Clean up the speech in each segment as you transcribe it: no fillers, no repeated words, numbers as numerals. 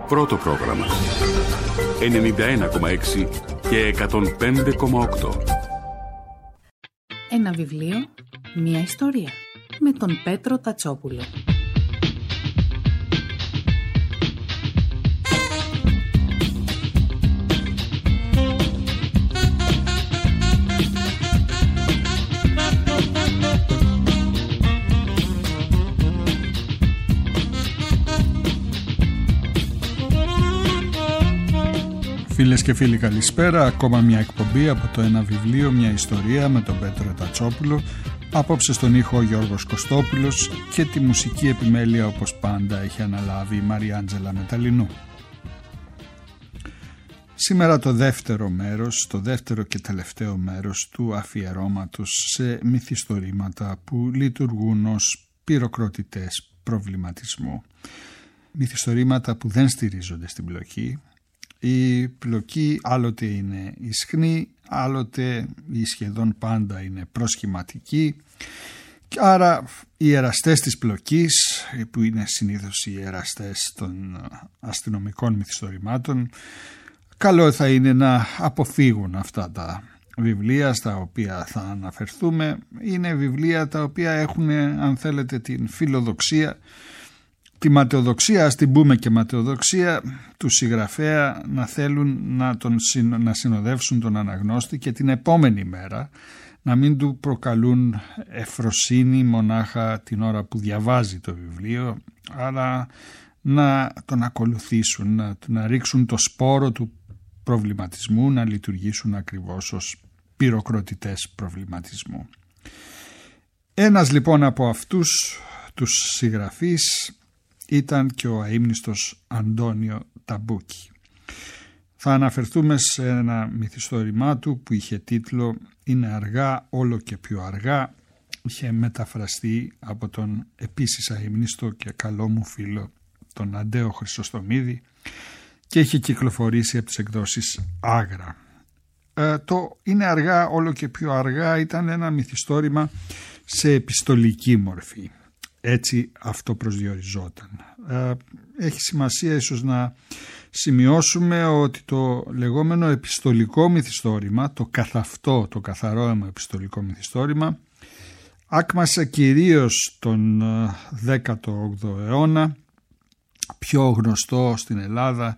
Πρώτο πρόγραμμα 91,6 και 105,8. Ένα βιβλίο, μια ιστορία, με τον Πέτρο Τατσόπουλο. Φίλες και φίλοι, καλησπέρα. Ακόμα μια εκπομπή από το Ένα βιβλίο, μια ιστορία με τον Πέτρο Τατσόπουλο. Απόψε στον ήχο ο Γιώργος Κωστόπουλος και τη μουσική επιμέλεια, όπως πάντα, έχει αναλάβει η Μαριάντζελα Μεταλλινού. Σήμερα το δεύτερο και τελευταίο μέρος του αφιερώματος σε μυθιστορήματα που λειτουργούν ως πυροκροτητές προβληματισμού. Μυθιστορήματα που δεν στηρίζονται στην πλοκή. Η πλοκή άλλοτε είναι ισχνή, άλλοτε ή σχεδόν πάντα είναι προσχηματική, και άρα οι εραστές της πλοκής, που είναι συνήθως οι εραστές των αστυνομικών μυθιστορημάτων, καλό θα είναι να αποφύγουν αυτά τα βιβλία στα οποία θα αναφερθούμε. Είναι βιβλία τα οποία έχουν, αν θέλετε, την φιλοδοξία, τη ματαιοδοξία, ας την πούμε και ματαιοδοξία, του συγγραφέα να θέλουν να συνοδεύσουν τον αναγνώστη και την επόμενη μέρα, να μην του προκαλούν ευφροσύνη μονάχα την ώρα που διαβάζει το βιβλίο, αλλά να τον ακολουθήσουν, να ρίξουν το σπόρο του προβληματισμού, να λειτουργήσουν ακριβώς ως πυροκροτητές προβληματισμού. Ένας λοιπόν από αυτούς τους συγγραφείς ήταν και ο αείμνηστος Αντώνιο Ταμπούκι. Θα αναφερθούμε σε ένα μυθιστόρημά του που είχε τίτλο «Είναι αργά, όλο και πιο αργά». Είχε μεταφραστεί από τον επίσης αείμνηστο και καλό μου φίλο τον Αντέο Χρυσοστομίδη και είχε κυκλοφορήσει από τις εκδόσεις Άγρα. Το «Είναι αργά, όλο και πιο αργά» ήταν ένα μυθιστόρημα σε επιστολική μορφή. Έτσι αυτό προσδιοριζόταν. Έχει σημασία ίσως να σημειώσουμε ότι το λεγόμενο επιστολικό μυθιστόρημα, το καθαυτό, το καθαρό επιστολικό μυθιστόρημα, άκμασε κυρίως τον 18ο αιώνα. Πιο γνωστό στην Ελλάδα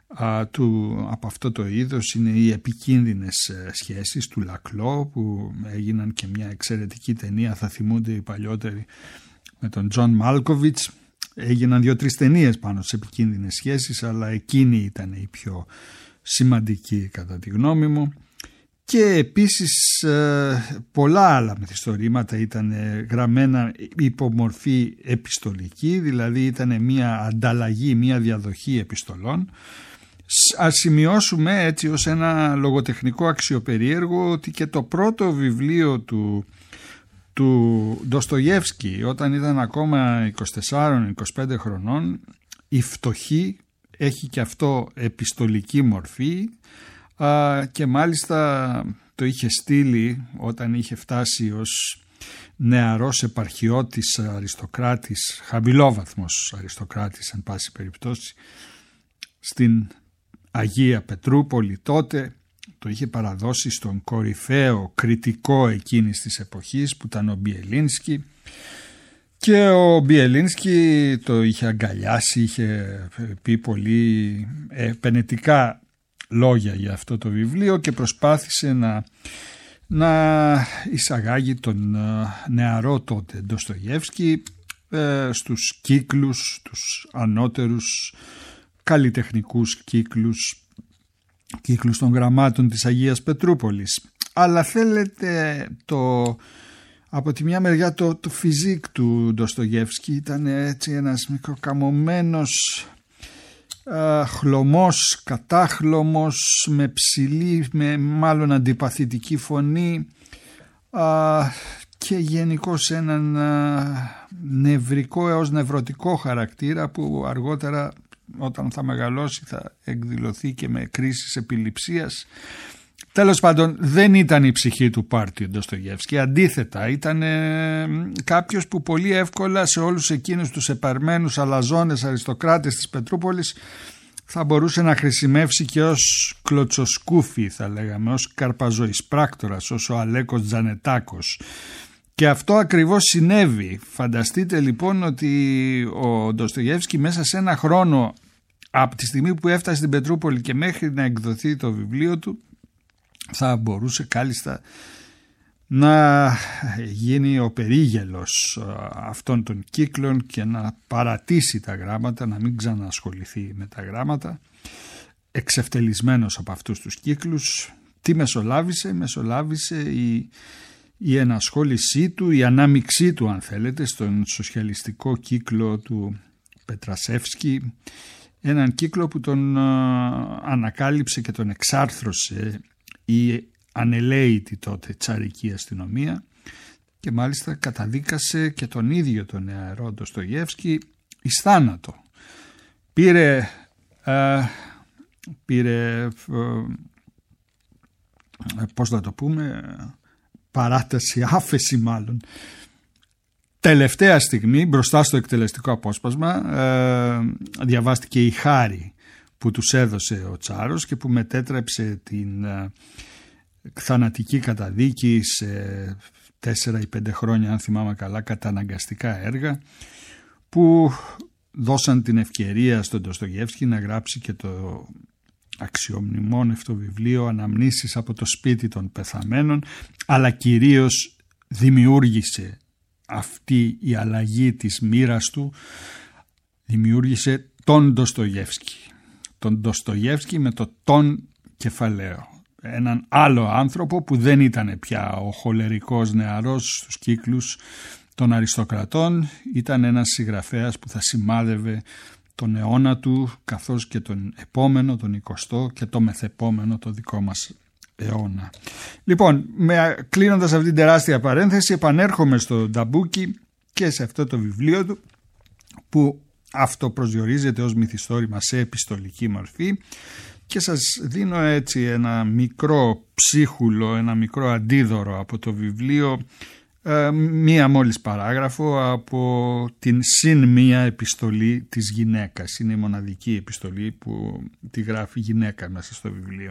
από αυτό το είδος είναι οι επικίνδυνες σχέσεις του Λακλό, που έγιναν και μια εξαιρετική ταινία, θα θυμούνται οι παλιότεροι, με τον Τζον Μάλκοβιτς. Έγιναν 2-3 ταινίες πάνω στις επικίνδυνες σχέσεις, αλλά εκείνη ήταν η πιο σημαντική κατά τη γνώμη μου. Και επίσης πολλά άλλα μυθιστορήματα ήταν γραμμένα υπό μορφή επιστολική, δηλαδή ήταν μια ανταλλαγή, μια διαδοχή επιστολών. Ας σημειώσουμε έτσι ως ένα λογοτεχνικό αξιοπερίεργο ότι και το πρώτο βιβλίο του Ντοστογεύσκη, όταν ήταν ακόμα 24-25 χρονών, «Η φτωχή», έχει και αυτό επιστολική μορφή, και μάλιστα το είχε στείλει όταν είχε φτάσει ως νεαρός επαρχιώτης αριστοκράτης, χαμηλόβαθμος αριστοκράτης εν πάση περιπτώσει, στην Αγία Πετρούπολη. Τότε το είχε παραδώσει στον κορυφαίο κριτικό εκείνης της εποχής, που ήταν ο Μπιελίνσκι, και ο Μπιελίνσκι το είχε αγκαλιάσει, είχε πει πολύ επενετικά λόγια για αυτό το βιβλίο και προσπάθησε να εισαγάγει τον νεαρό τότε Ντοστογεύσκη στους κύκλους, τους ανώτερους καλλιτεχνικούς κύκλους των γραμμάτων της Αγίας Πετρούπολης. Αλλά θέλετε, από τη μια μεριά το φιζίκ του Ντοστογεύσκη ήταν έτσι ένας μικροκαμωμένος χλωμός, κατάχλωμος, με ψηλή, με μάλλον αντιπαθητική φωνή, και γενικώς έναν νευρικό έως νευρωτικό χαρακτήρα, που αργότερα όταν θα μεγαλώσει θα εκδηλωθεί και με κρίσεις επιληψίας. Τέλος πάντων, δεν ήταν η ψυχή του πάρτι ο Ντοστογεύσκη. Αντίθετα, ήταν κάποιος που πολύ εύκολα σε όλους εκείνους τους επαρμένους αλαζόνες αριστοκράτες της Πετρούπολης θα μπορούσε να χρησιμεύσει και ως κλωτσοσκούφι, θα λέγαμε, ως καρπαζοεισπράκτορας, ως ο Αλέκος Τζανετάκος. Και αυτό ακριβώς συνέβη. Φανταστείτε λοιπόν ότι ο Ντοστογιέφσκι μέσα σε ένα χρόνο, από τη στιγμή που έφτασε στην Πετρούπολη και μέχρι να εκδοθεί το βιβλίο του, θα μπορούσε κάλλιστα να γίνει ο περίγελος αυτών των κύκλων και να παρατήσει τα γράμματα, να μην ξανασχοληθεί με τα γράμματα, εξευτελισμένος από αυτούς τους κύκλους. Τι μεσολάβησε η ενασχόλησή του, η ανάμειξή του αν θέλετε στον σοσιαλιστικό κύκλο του Πετρασεύσκη, έναν κύκλο που τον ανακάλυψε και τον εξάρθρωσε η ανελαίητη τότε τσαρική αστυνομία και μάλιστα καταδίκασε και τον ίδιο τον νεαρό Ντοστογιέφσκι εις θάνατο. Πήρε πώς να το πούμε, παράταση, άφεση μάλλον, τελευταία στιγμή μπροστά στο εκτελεστικό απόσπασμα. Διαβάστηκε η χάρη που τους έδωσε ο Τσάρος και που μετέτρεψε την θανατική καταδίκη σε 4 ή 5 χρόνια, αν θυμάμαι καλά, καταναγκαστικά έργα που δώσαν την ευκαιρία στον Ντοστογιέφσκι να γράψει και το αξιομνημόνευτο βιβλίο «Αναμνήσεις από το σπίτι των πεθαμένων», αλλά κυρίως δημιούργησε αυτή η αλλαγή της μοίρας του, δημιούργησε τον Ντοστογιέφσκι. Τον Ντοστογιέφσκι με το «τον» κεφαλαίο. Έναν άλλο άνθρωπο που δεν ήταν πια ο χολερικός νεαρός στους κύκλους των αριστοκρατών, ήταν ένας συγγραφέας που θα σημάδευε τον αιώνα του καθώς και τον επόμενο, τον 20ο και το μεθεπόμενο, το δικό μας αιώνα. Λοιπόν, κλείνοντας αυτή την τεράστια παρένθεση, επανέρχομαι στο Νταμπούκι και σε αυτό το βιβλίο του που αυτοπροσδιορίζεται ως μυθιστόρημα σε επιστολική μορφή, και σας δίνω έτσι ένα μικρό ψίχουλο, ένα μικρό αντίδωρο από το βιβλίο, μία μόλις παράγραφο από την συν μία επιστολή της γυναίκας. Είναι η μοναδική επιστολή που τη γράφει γυναίκα μέσα στο βιβλίο.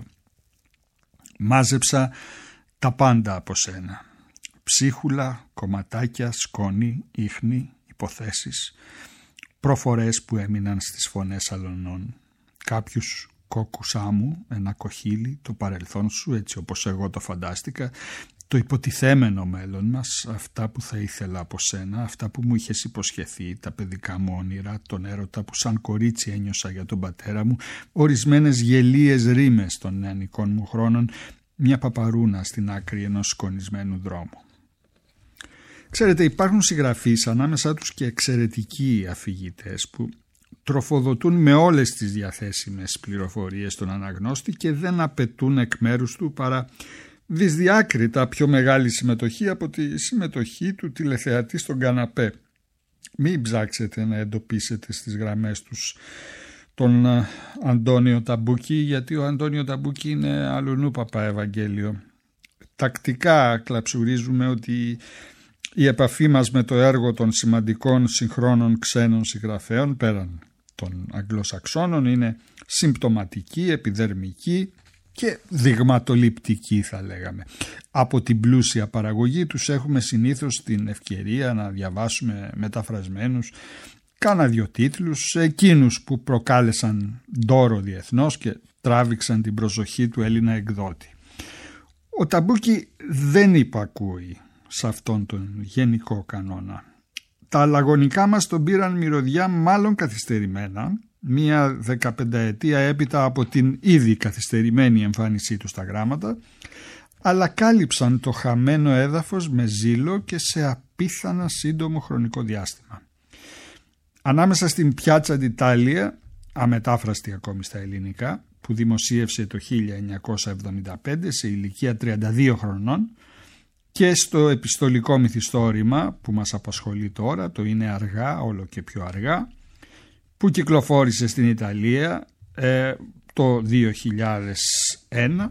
«Μάζεψα τα πάντα από σένα. Ψίχουλα, κομματάκια, σκόνη, ίχνη, υποθέσεις, προφορές που έμειναν στις φωνές αλωνών, κάποιους κόκκους άμμου, ένα κοχύλι, το παρελθόν σου έτσι όπως εγώ το φαντάστηκα, το υποτιθέμενο μέλλον μας, αυτά που θα ήθελα από σένα, αυτά που μου είχες υποσχεθεί, τα παιδικά μου όνειρα, τον έρωτα που σαν κορίτσι ένιωσα για τον πατέρα μου, ορισμένες γελίες ρήμες των νεανικών μου χρόνων, μια παπαρούνα στην άκρη ενός σκονισμένου δρόμου». Ξέρετε, υπάρχουν συγγραφείς, ανάμεσά τους και εξαιρετικοί αφηγητές, που τροφοδοτούν με όλες τις διαθέσιμες πληροφορίες τον αναγνώστη και δεν απαιτούν εκ μέρους του παρά δυσδιάκριτα πιο μεγάλη συμμετοχή από τη συμμετοχή του τηλεθεατή στον καναπέ. Μην ψάξετε να εντοπίσετε στις γραμμές τους τον Αντώνιο Ταμπούκι, γιατί ο Αντώνιο Ταμπούκι είναι αλλουνού Παπαευαγγέλιο. Τακτικά κλαψουρίζουμε ότι η επαφή μας με το έργο των σημαντικών συγχρόνων ξένων συγγραφέων πέραν των Αγγλοσαξώνων είναι συμπτωματική, επιδερμική και δειγματοληπτική, θα λέγαμε. Από την πλούσια παραγωγή τους έχουμε συνήθως την ευκαιρία να διαβάσουμε μεταφρασμένους κάνα 2 τίτλους, εκείνους που προκάλεσαν ντόρο διεθνώς και τράβηξαν την προσοχή του Έλληνα εκδότη. Ο Ταμπούκι δεν υπακούει σε αυτόν τον γενικό κανόνα. Τα αλλαγωνικά μας τον πήραν μυρωδιά μάλλον καθυστερημένα, μία 15ετία έπειτα από την ήδη καθυστερημένη εμφάνισή του στα γράμματα, αλλά κάλυψαν το χαμένο έδαφος με ζήλο και σε απίθανα σύντομο χρονικό διάστημα. Ανάμεσα στην Πιάτσα d'Italia, αμετάφραστη ακόμη στα ελληνικά, που δημοσίευσε το 1975 σε ηλικία 32 χρονών, και στο επιστολικό μυθιστόρημα που μας απασχολεί τώρα, το «Είναι αργά, όλο και πιο αργά», που κυκλοφόρησε στην Ιταλία το 2001,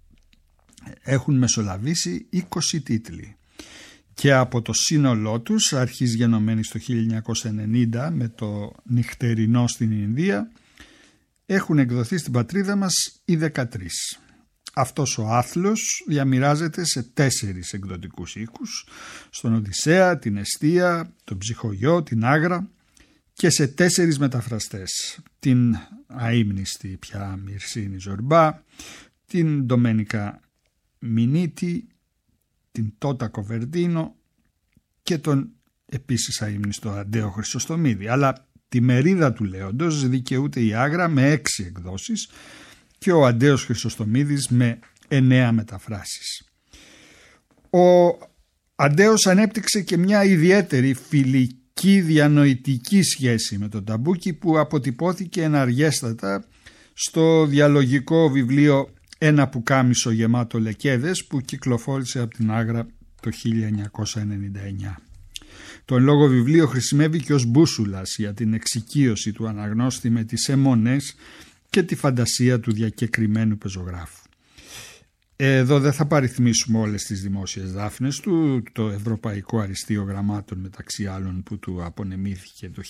έχουν μεσολαβήσει 20 τίτλοι. Και από το σύνολό τους, αρχής γενομένης το 1990 με το «Νυχτερινό στην Ινδία», έχουν εκδοθεί στην πατρίδα μας οι 13. Αυτός ο άθλος διαμοιράζεται σε 4 εκδοτικούς οίκους, στον Οδυσσέα, την Εστία, τον Ψυχογειό, την Άγρα και σε 4 μεταφραστές, την αείμνηστη πια Μυρσίνη Ζορμπά, την Ντομένικα Μινίτη, την Τότα Κοβερντίνο και τον επίσης αείμνηστο Αντέο Χρυσοστομίδη. Αλλά τη μερίδα του λέοντος δικαιούται η Άγρα με 6 εκδόσεις και ο Αντέος Χρυσοστομίδης με 9 μεταφράσεις. Ο Αντέος ανέπτυξε και μια ιδιαίτερη φιλική διανοητική σχέση με τον Ταμπούκι που αποτυπώθηκε εναργέστατα στο διαλογικό βιβλίο «Ένα πουκάμισο γεμάτο λεκέδες» που κυκλοφόρησε από την Άγρα το 1999. Το εν λόγω βιβλίο χρησιμεύει και ως μπούσουλας για την εξοικείωση του αναγνώστη με τις αιμονές και τη φαντασία του διακεκριμένου πεζογράφου. Εδώ δεν θα παριθμίσουμε όλες τις δημόσιες δάφνες του, το Ευρωπαϊκό Αριστείο Γραμμάτων μεταξύ άλλων που του απονεμήθηκε το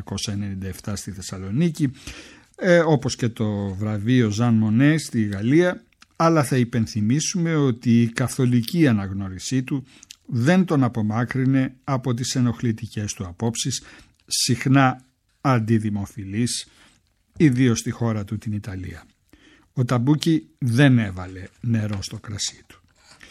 1997 στη Θεσσαλονίκη, όπως και το βραβείο Ζαν Μονέ στη Γαλλία, αλλά θα υπενθυμίσουμε ότι η καθολική αναγνώρισή του δεν τον απομάκρυνε από τις ενοχλητικές του απόψεις, συχνά αντιδημοφιλείς, ιδίως στη χώρα του την Ιταλία. Ο Ταμπούκι δεν έβαλε νερό στο κρασί του.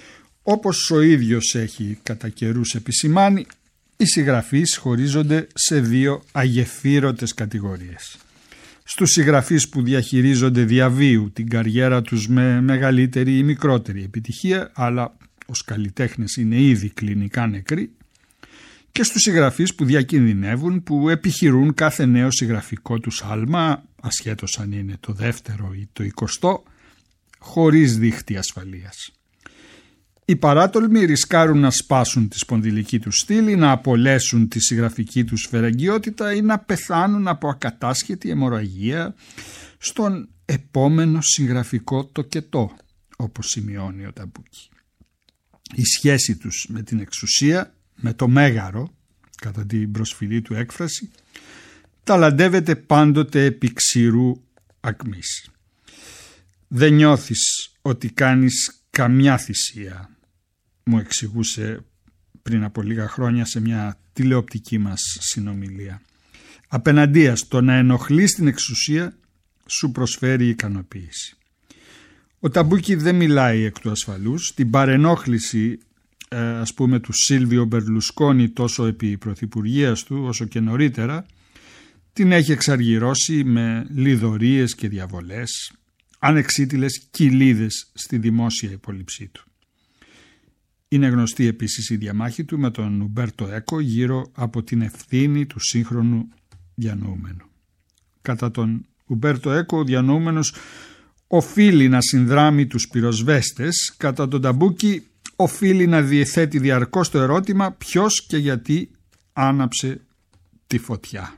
Όπως ο ίδιος έχει κατά καιρούς επισημάνει, οι συγγραφείς χωρίζονται σε 2 αγεφύρωτες κατηγορίες. Στους συγγραφείς που διαχειρίζονται διαβίου την καριέρα τους με μεγαλύτερη ή μικρότερη επιτυχία, αλλά ως καλλιτέχνες είναι ήδη κλινικά νεκροί, και στους συγγραφείς που διακινδυνεύουν, που επιχειρούν κάθε νέο συγγραφικό τους άλμα, ασχέτως αν είναι το 2ο ή το 20ο, χωρίς δίχτυ ασφαλείας. Οι παράτολμοι ρισκάρουν να σπάσουν τη σπονδυλική τους στήλη, να απολέσουν τη συγγραφική τους φεραγγιότητα ή να πεθάνουν από ακατάσχετη αιμορραγία στον επόμενο συγγραφικό τοκετό, όπως σημειώνει ο Ταμπούκι. Η σχέση τους με την εξουσία, με το μέγαρο, κατά την προσφυλή του έκφραση, ταλαντεύεται πάντοτε επί ξηρού ακμής. Δεν νιώθεις ότι κάνεις καμιά θυσία, μου εξηγούσε πριν από λίγα χρόνια σε μια τηλεοπτική μας συνομιλία. Απέναντίας, το να ενοχλείς την εξουσία σου προσφέρει ικανοποίηση. Ο Ταμπούκι δεν μιλάει εκ του ασφαλούς. Την παρενόχληση ας πούμε του Σίλβιο Μπερλουσκόνη τόσο επί πρωθυπουργίας του όσο και νωρίτερα την έχει εξαργυρώσει με λιδωρίες και διαβολές, ανεξίτηλες κοιλίδες στη δημόσια υπόλοιψή του. Είναι γνωστή επίσης η διαμάχη του με τον Ουμπέρτο Έκο γύρω από την ευθύνη του σύγχρονου διανοούμενου. Κατά τον Ουμπέρτο Έκο ο διανοούμενος οφείλει να συνδράμει τους πυροσβέστες, κατά τον Ταμπούκι οφείλει να διαθέτει διαρκώς το ερώτημα ποιος και γιατί άναψε τη φωτιά.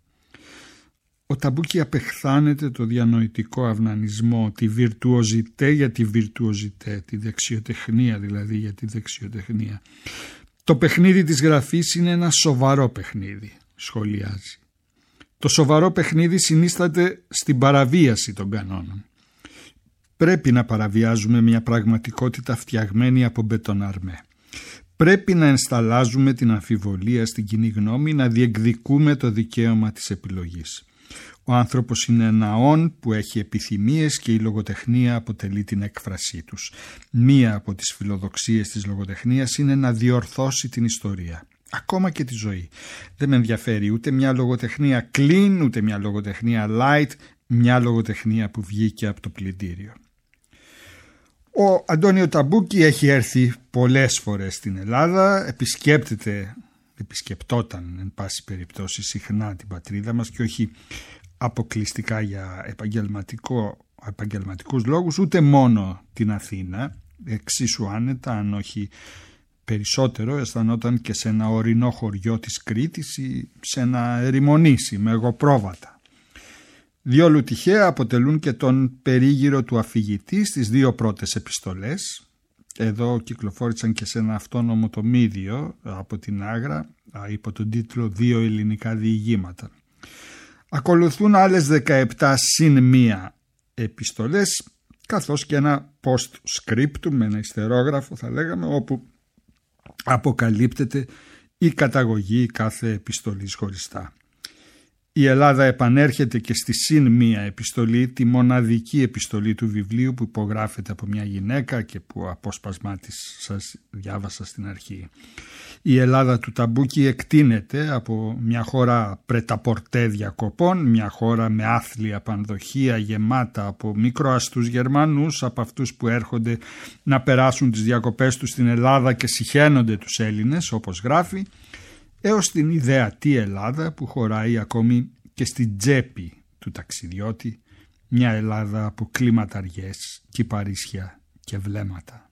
Ο Ταμπούκι απεχθάνεται το διανοητικό αυνανισμό, τη βιρτουοζιτέ για τη βιρτουοζιτέ, τη δεξιοτεχνία δηλαδή για τη δεξιοτεχνία. Το παιχνίδι της γραφής είναι ένα σοβαρό παιχνίδι, σχολιάζει. Το σοβαρό παιχνίδι συνίσταται στην παραβίαση των κανόνων. Πρέπει να παραβιάζουμε μια πραγματικότητα φτιαγμένη από μπετοναρμέ. Πρέπει να ενσταλλάζουμε την αμφιβολία στην κοινή γνώμη, να διεκδικούμε το δικαίωμα της επιλογής. Ο άνθρωπος είναι ένα όν που έχει επιθυμίες και η λογοτεχνία αποτελεί την έκφρασή τους. Μία από τις φιλοδοξίες της λογοτεχνίας είναι να διορθώσει την ιστορία, ακόμα και τη ζωή. Δεν με ενδιαφέρει ούτε μια λογοτεχνία clean, ούτε μια λογοτεχνία light, μια λογοτεχνία που βγήκε από το πλυντήριο. Ο Αντώνιο Ταμπούκι έχει έρθει πολλές φορές στην Ελλάδα, επισκεπτόταν εν πάση περιπτώσει συχνά την πατρίδα μας και όχι αποκλειστικά για επαγγελματικούς λόγους, ούτε μόνο την Αθήνα, εξίσου άνετα αν όχι περισσότερο αισθανόταν και σε ένα ορεινό χωριό της Κρήτης ή σε ένα ερημονήσι με εγωπρόβατα. Διόλου τυχαία αποτελούν και τον περίγυρο του αφηγητή στις 2 πρώτες επιστολές. Εδώ κυκλοφόρησαν και σε ένα αυτόνομο τομίδιο από την Άγρα υπό τον τίτλο «2 ελληνικά διηγήματα». Ακολουθούν άλλες 17 συν μία επιστολές, καθώς και ένα post-scriptum με ένα ιστερόγραφο θα λέγαμε, όπου αποκαλύπτεται η καταγωγή κάθε επιστολής χωριστά. Η Ελλάδα επανέρχεται και στη συν μία επιστολή, τη μοναδική επιστολή του βιβλίου που υπογράφεται από μια γυναίκα και που απόσπασμά της σας διάβασα στην αρχή. Η Ελλάδα του Ταμπούκη εκτείνεται από μια χώρα πρεταπορτέ διακοπών, μια χώρα με άθλια πανδοχεία γεμάτα από μικροαστούς Γερμανούς, από αυτούς που έρχονται να περάσουν τις διακοπές τους στην Ελλάδα και συχαίνονται τους Έλληνες, όπως γράφει, έως την ιδεατή Ελλάδα που χωράει ακόμη και στην τσέπη του ταξιδιώτη, μια Ελλάδα από κλιματαριές, κυπαρίσια και βλέμματα.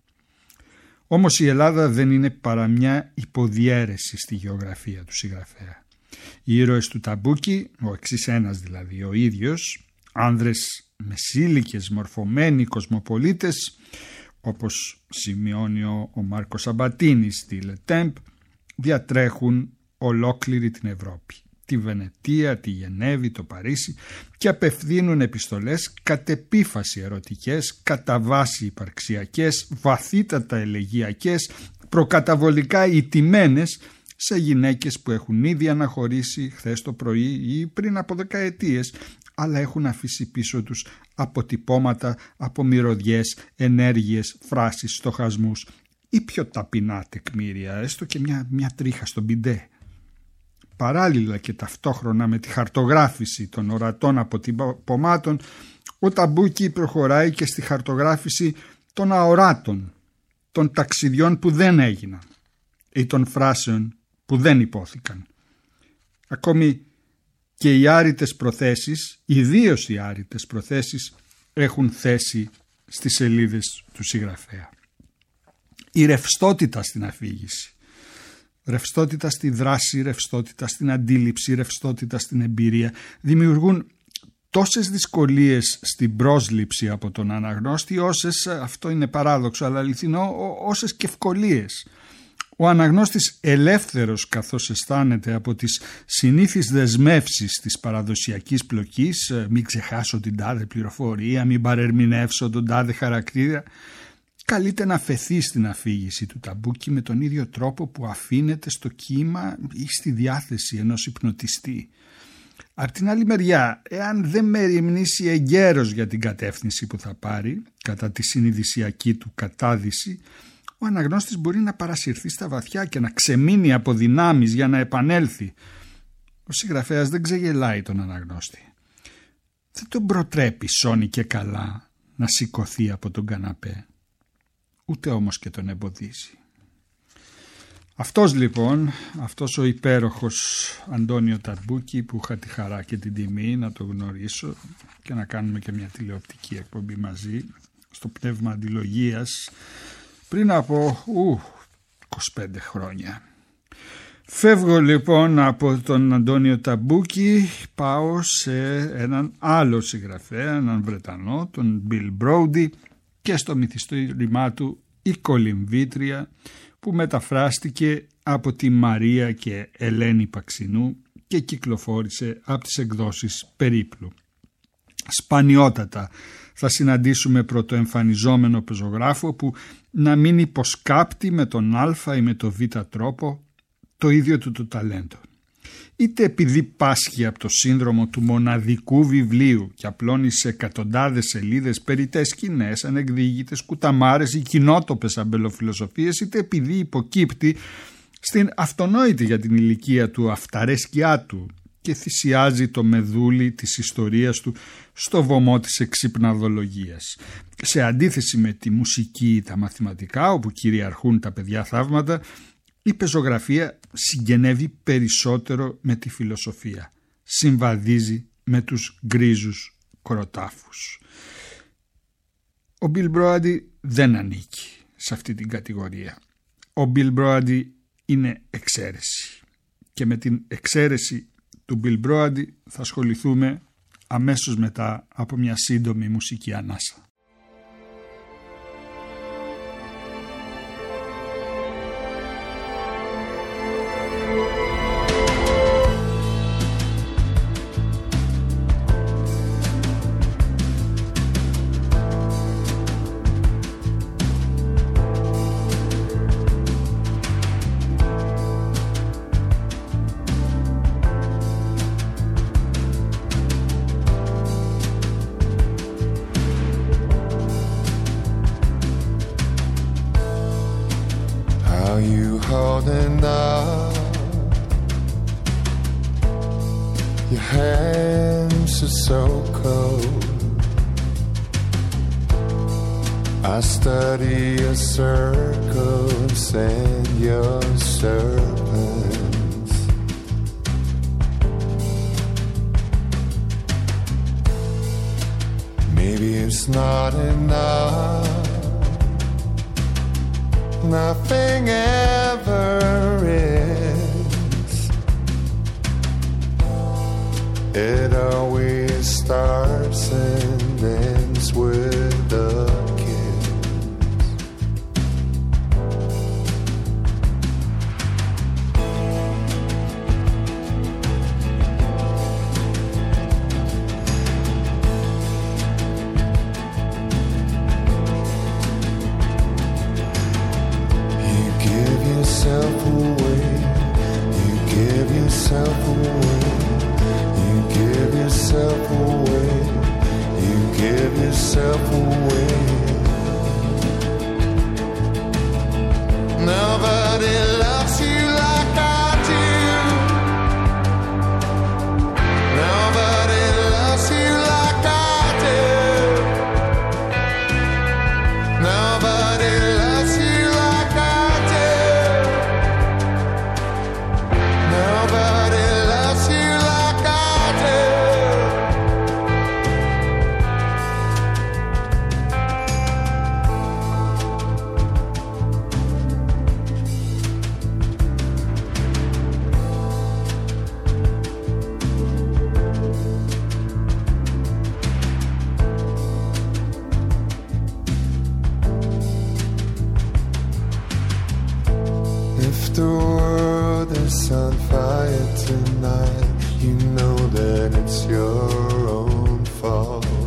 Όμως η Ελλάδα δεν είναι παρά μια υποδιέρεση στη γεωγραφία του συγγραφέα. Οι ήρωες του Ταμπούκη, ο εξής ένας δηλαδή, ο ίδιος, άνδρες μεσήλικες, μορφωμένοι κοσμοπολίτες, όπως σημειώνει ο Μάρκος Σαμπατίνης στη Λετέμπ, διατρέχουν ολόκληρη την Ευρώπη, τη Βενετία, τη Γενέβη, το Παρίσι, και απευθύνουν επιστολές κατ' επίφαση ερωτικές, κατά βάση υπαρξιακές, βαθύτατα ελεγειακές, προκαταβολικά ηττημένες σε γυναίκες που έχουν ήδη αναχωρήσει χθες το πρωί ή πριν από δεκαετίες, αλλά έχουν αφήσει πίσω τους αποτυπώματα από μυρωδιές, ενέργειες, φράσεις, στοχασμούς ή πιο ταπεινά τεκμήρια, έστω και μια τρίχα στον μπιντέ. Παράλληλα και ταυτόχρονα με τη χαρτογράφηση των ορατών αποτυπωμάτων, ο Ταμπούκη προχωράει και στη χαρτογράφηση των αοράτων, των ταξιδιών που δεν έγιναν ή των φράσεων που δεν υπόθηκαν. Ακόμη και οι άρρητες προθέσεις, ιδίως οι άρρητες προθέσεις, έχουν θέση στις σελίδες του συγγραφέα. Η ρευστότητα στην αφήγηση, ρευστότητα στη δράση, ρευστότητα στην αντίληψη, ρευστότητα στην εμπειρία δημιουργούν τόσες δυσκολίες στην πρόσληψη από τον αναγνώστη, όσες, αυτό είναι παράδοξο αλλά αληθινό, όσες και ευκολίες. Ο αναγνώστης ελεύθερος καθώς αισθάνεται από τις συνήθεις δεσμεύσεις της παραδοσιακής πλοκής, μην ξεχάσω την τάδε πληροφορία, μην παρερμηνεύσω τον τάδε χαρακτήρα, καλείται να φεθεί στην αφήγηση του Ταμπούκη με τον ίδιο τρόπο που αφήνεται στο κύμα ή στη διάθεση ενός υπνοτιστή. Απ' την άλλη μεριά, εάν δεν μεριμνήσει εγκαίρος για την κατεύθυνση που θα πάρει κατά τη συνειδησιακή του κατάδυση, ο αναγνώστης μπορεί να παρασυρθεί στα βαθιά και να ξεμείνει από δυνάμεις για να επανέλθει. Ο συγγραφέας δεν ξεγελάει τον αναγνώστη. Δεν τον προτρέπει σώνει και καλά να σηκωθεί από τον καναπέ, ούτε όμως και τον εμποδίζει. Αυτός λοιπόν, αυτός ο υπέροχος Αντώνιο Ταμπούκη, που είχα τη χαρά και την τιμή να το γνωρίσω και να κάνουμε και μια τηλεοπτική εκπομπή μαζί στο πνεύμα αντιλογίας πριν από 25 χρόνια. Φεύγω λοιπόν από τον Αντώνιο Ταμπούκη, πάω σε έναν άλλο συγγραφέα, έναν Βρετανό, τον Bill Brodie, και στο μυθιστόρημά του «Η Κολυμβήτρια», που μεταφράστηκε από τη Μαρία και Ελένη Παξινού και κυκλοφόρησε από τις εκδόσεις Περίπλου. Σπανιότατα θα συναντήσουμε πρωτοεμφανιζόμενο πεζογράφο που να μην υποσκάπτει με τον α ή με το β τρόπο το ίδιο του το ταλέντο. Είτε επειδή πάσχει από το σύνδρομο του μοναδικού βιβλίου και απλώνει σε εκατοντάδες σελίδες περιττές σκηνές, ανεκδίγητες κουταμάρες ή κοινότοπες αμπελοφιλοσοφίες, είτε επειδή υποκύπτει στην αυτονόητη για την ηλικία του αυταρέσκειά του και θυσιάζει το μεδούλι της ιστορίας του στο βωμό της εξυπναδολογίας. Σε αντίθεση με τη μουσική ή τα μαθηματικά, όπου κυριαρχούν τα παιδιά θαύματα, η πεζογραφία συγγενεύει περισσότερο με τη φιλοσοφία. Συμβαδίζει με τους γκρίζους κροτάφους. Ο Bill Brodie δεν ανήκει σε αυτή την κατηγορία. Ο Bill Brodie είναι εξαίρεση. Και με την εξαίρεση του Bill Brodie θα ασχοληθούμε αμέσως μετά από μια σύντομη μουσική ανάσα. cold enough. Your hands are so cold. I study your circles and your serpents. Maybe it's not enough. Nothing ever is. It always starts and ends with a kiss. You give yourself away. You give yourself away. You give yourself away. You give yourself away. Nobody loves you like I do. Nobody loves you like I do. Nobody loves you like I do. Nobody loves you like I do. If the world is on fire tonight, you know that it's your own fault.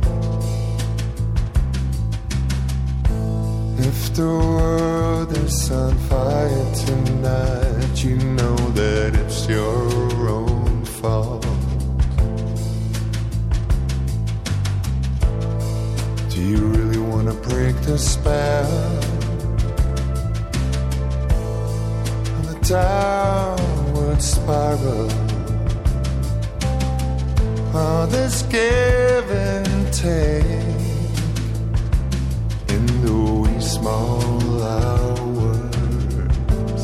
If the world is on fire tonight, you know that it's your own fault. Do you really want to break the spell? Downward spiral. All this give and take in the wee small hours.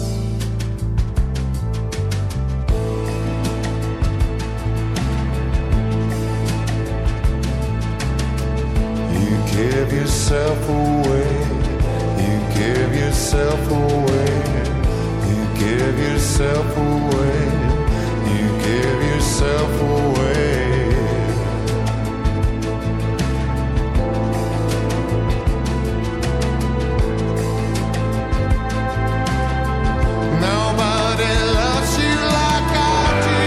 You give yourself away. You give yourself away. Give yourself away. You give yourself away. Nobody loves you like I do.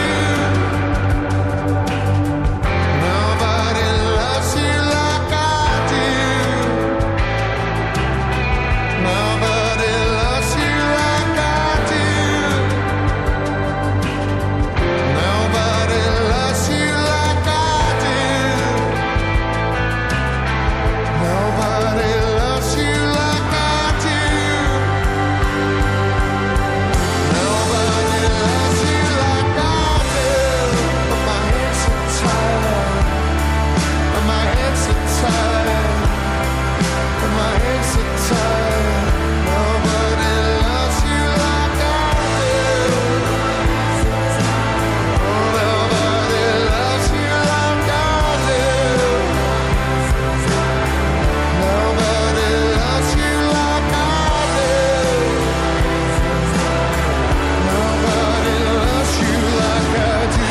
Nobody loves you like I do. Nobody loves you like I do. Nobody loves you like I do. Nobody loves you like I do. Nobody loves you like I do. But my hands are tired. But my hands are tired. But my hands are tired. Nobody loves you like I do. Nobody loves you like I do. Nobody loves you like I do. Nobody loves you like I do.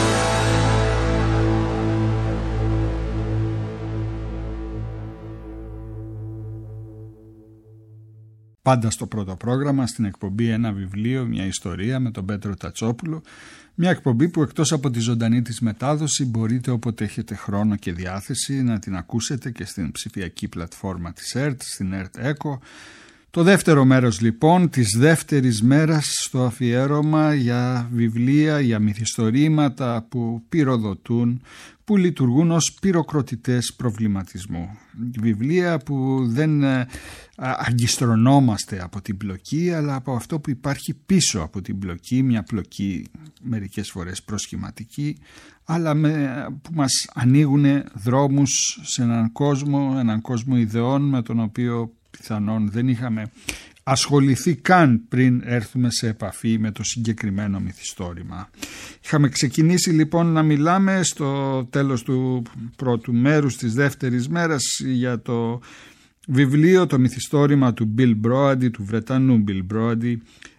Πάντα στο πρώτο πρόγραμμα, στην εκπομπή «Ένα βιβλίο, μια ιστορία» με τον Πέτρο Τατσόπουλο. Μια εκπομπή που εκτός από τη ζωντανή της μετάδοση μπορείτε όποτε έχετε χρόνο και διάθεση να την ακούσετε και στην ψηφιακή πλατφόρμα της ΕΡΤ, στην ΕΡΤ Echo Το δεύτερο μέρος λοιπόν της δεύτερης μέρας στο αφιέρωμα για βιβλία, για μυθιστορήματα που πυροδοτούν, που λειτουργούν ως πυροκροτητές προβληματισμού. Βιβλία που δεν αγκιστρωνόμαστε από την πλοκή, αλλά από αυτό που υπάρχει πίσω από την πλοκή, μια πλοκή μερικές φορές προσχηματική, αλλά που μας ανοίγουν δρόμους σε έναν κόσμο ιδεών με τον οποίο πιθανόν δεν είχαμε ασχοληθεί καν πριν έρθουμε σε επαφή με το συγκεκριμένο μυθιστόρημα. Είχαμε ξεκινήσει λοιπόν να μιλάμε στο τέλος του πρώτου μέρους της δεύτερης μέρας για το βιβλίο, το μυθιστόρημα του Bill Broady, του Βρετανού Bill Broady,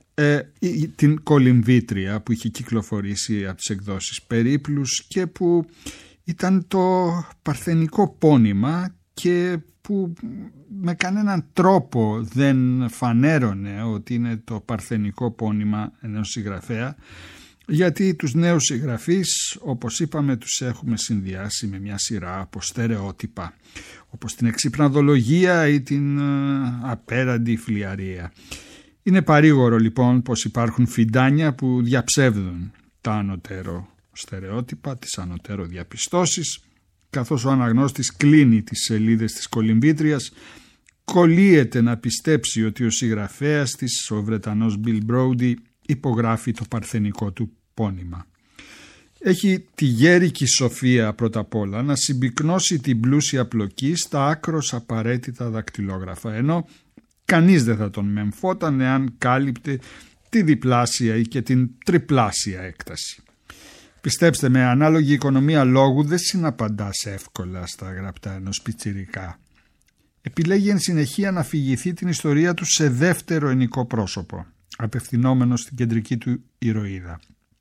την Κολυμβήτρια, που είχε κυκλοφορήσει από τις εκδόσεις Περίπλους και που ήταν το παρθενικό πόνημα και που με κανέναν τρόπο δεν φανέρωνε ότι είναι το παρθενικό πόνημα ενός συγγραφέα, γιατί τους νέους συγγραφείς, όπως είπαμε, τους έχουμε συνδυάσει με μια σειρά από στερεότυπα, όπως την εξυπναδολογία ή την απέραντη φλιαρία. Είναι παρήγορο λοιπόν πως υπάρχουν φιντάνια που διαψεύδουν τα ανωτέρω στερεότυπα, τις ανωτέρω διαπιστώσεις, καθώς ο αναγνώστης κλείνει τις σελίδες της Κολυμβήτριας, κολλείεται να πιστέψει ότι ο συγγραφέας της, ο Βρετανός Bill Broady, υπογράφει το παρθενικό του πόνημα. Έχει τη γέρικη σοφία πρώτα απ' όλα να συμπυκνώσει την πλούσια πλοκή στα άκρως απαραίτητα δακτυλόγραφα, ενώ κανείς δεν θα τον μεμφόταν εάν κάλυπτε τη διπλάσια ή και την τριπλάσια έκταση. Πιστέψτε με, ανάλογη οικονομία λόγου δεν συναπαντάς εύκολα στα γραπτά ενός πιτσιρικά. Επιλέγει εν συνεχεία να αφηγηθεί την ιστορία του σε δεύτερο ενικό πρόσωπο, απευθυνόμενο στην κεντρική του ηρωίδα.